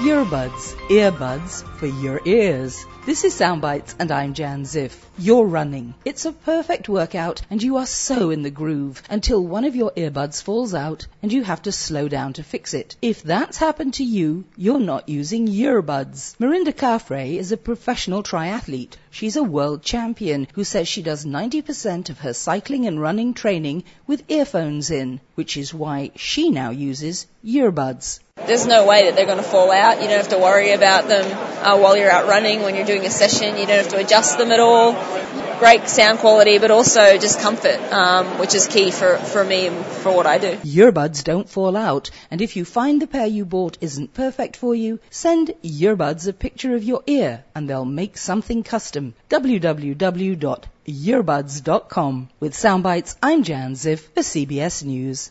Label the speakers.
Speaker 1: Earbuds, earbuds for your ears. This is Soundbites and I'm Jan Ziff. You're running. It's a perfect workout and you are so in the groove until one of your earbuds falls out and you have to slow down to fix it. If that's happened to you, you're not using earbuds. Mirinda Carfrae is a professional triathlete. She's a world champion who says she does 90% of her cycling and running training with earphones in, which is why she now uses earbuds.
Speaker 2: There's no way that they're going to fall out. You don't have to worry about them while you're out running. When you're doing a session, you don't have to adjust them at all. Great sound quality, but also just comfort, which is key for me and for what I do.
Speaker 1: Earbuds don't fall out, and if you find the pair you bought isn't perfect for you, send Earbuds a picture of your ear and they'll make something custom. www.earbuds.com. With Soundbites, I'm Jan Ziff for CBS News.